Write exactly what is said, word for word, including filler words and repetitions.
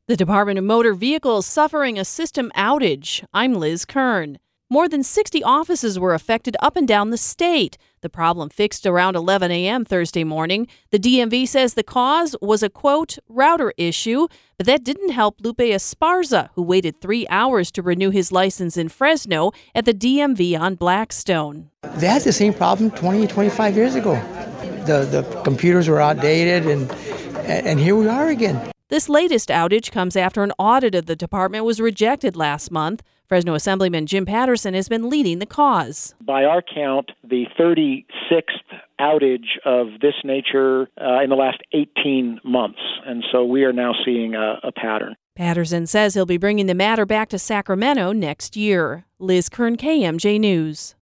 The Department of Motor Vehicles suffering a system outage. I'm Liz Kern. More than sixty offices were affected up and down the state. The problem fixed around eleven a.m. Thursday morning. The D M V says the cause was a, quote, router issue, but that didn't help Lupe Esparza, who waited three hours to renew his license in Fresno at the D M V on Blackstone. They had the same problem twenty, twenty-five years ago. The, the computers were outdated, and and here we are again. This latest outage comes after an audit of the department was rejected last month. Fresno Assemblyman Jim Patterson has been leading the cause. By our count, the thirty-sixth outage of this nature uh, in the last eighteen months. And so we are now seeing a, a pattern. Patterson says he'll be bringing the matter back to Sacramento next year. Liz Kern, K M J News.